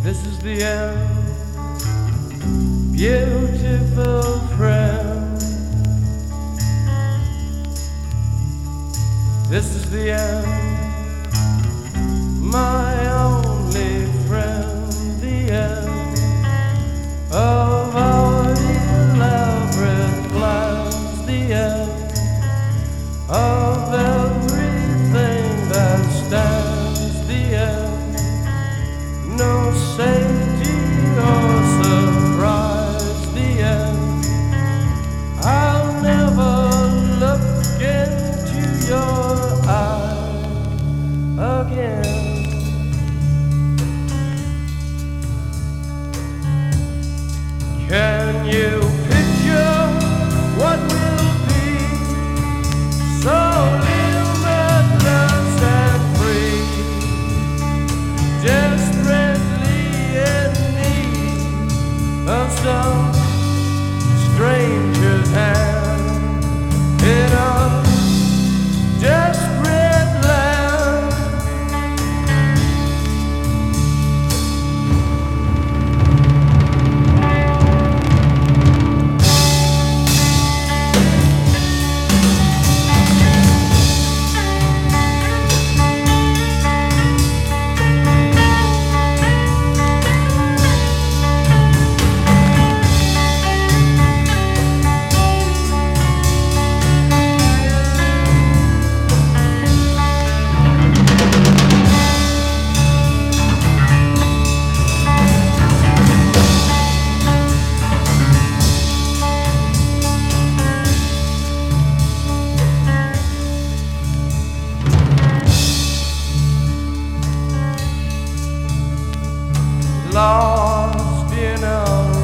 This is the end, beautiful friend. This is the end, my only friend. The end of our elaborate plans. The end of everything that stands. The end, no safety or surprise. The end, I'll never look into your eyes again. Can you picture what will be so limitless and free? Desperately in need of some stranger's hand in a desperate land. Lord,